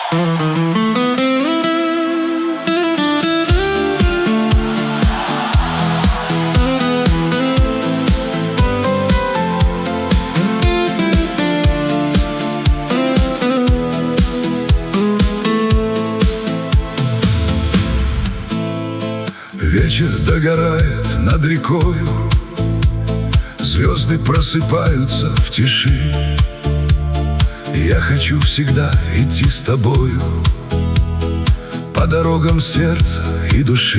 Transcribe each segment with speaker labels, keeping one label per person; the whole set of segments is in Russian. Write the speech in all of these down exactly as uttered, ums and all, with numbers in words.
Speaker 1: Вечер догорает над рекою, звезды просыпаются в тиши. Я хочу всегда идти с тобою по дорогам сердца и души.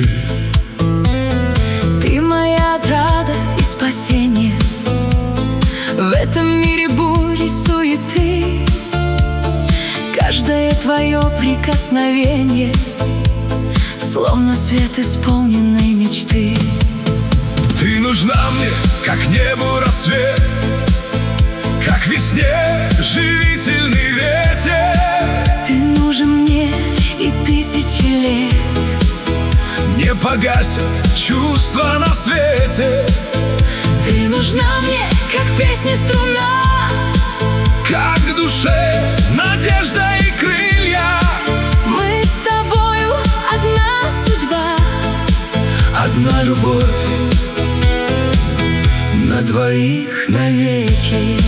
Speaker 2: Ты моя отрада и спасение в этом мире бури суеты. Каждое твое прикосновение словно свет исполненной мечты.
Speaker 1: Ты нужна мне, как небу рассвет, как весне живительный ветер.
Speaker 2: Ты нужен мне и тысячи лет
Speaker 1: не погасят чувства на свете.
Speaker 2: Ты нужна мне, как песня струна,
Speaker 1: как в душе надежда и крылья.
Speaker 2: Мы с тобою одна судьба,
Speaker 1: одна любовь на двоих навеки.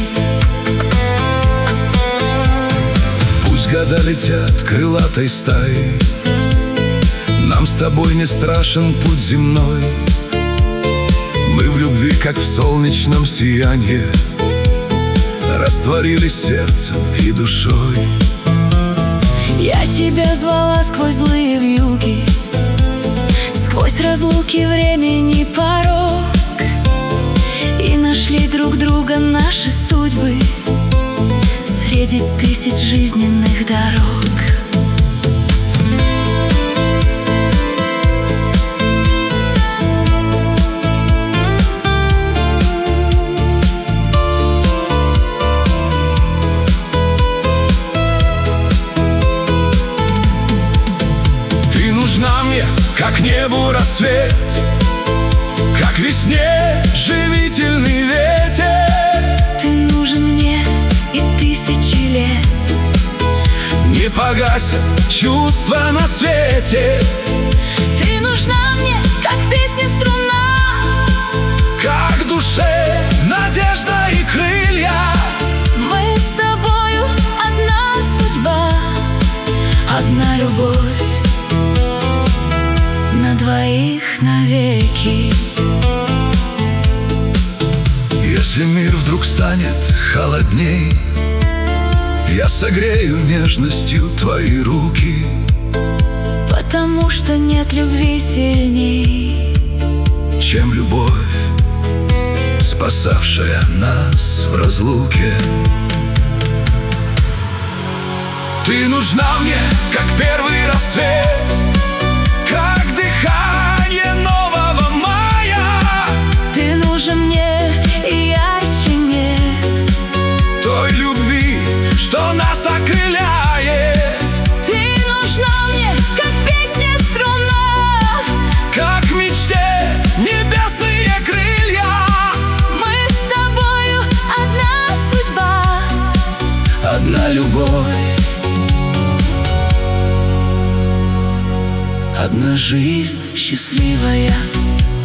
Speaker 1: Пусть года летят крылатой стаей, нам с тобой не страшен путь земной. Мы в любви, как в солнечном сиянии, растворились сердцем и душой.
Speaker 2: Я тебя звала сквозь злые вьюги, сквозь разлуки времени порог, и нашли друг друга наши судьбы среди тысяч жизненных дорог.
Speaker 1: Ты нужна мне, как небу рассвет, как весне живительный ветер.
Speaker 2: Ты нужен мне и тысячи лет
Speaker 1: не погасят чувства на свете.
Speaker 2: Ты нужна мне, как песня струна,
Speaker 1: как в душе надежда и крылья.
Speaker 2: Мы с тобою одна судьба, одна любовь на двоих навеки.
Speaker 1: Если мир вдруг станет холодней, я согрею нежностью твои руки,
Speaker 2: потому что нет любви сильней,
Speaker 1: чем любовь, спасавшая нас в разлуке. Ты нужна мне, как первый рассвет, как дыхание нового мая.
Speaker 2: Ты нужен мне и ярче нет
Speaker 1: той любви, что нас окрыляет.
Speaker 2: Ты нужна мне, как песня струна,
Speaker 1: как в мечте небесные крылья.
Speaker 2: Мы с тобою одна судьба,
Speaker 1: одна любовь,
Speaker 2: одна жизнь счастливая.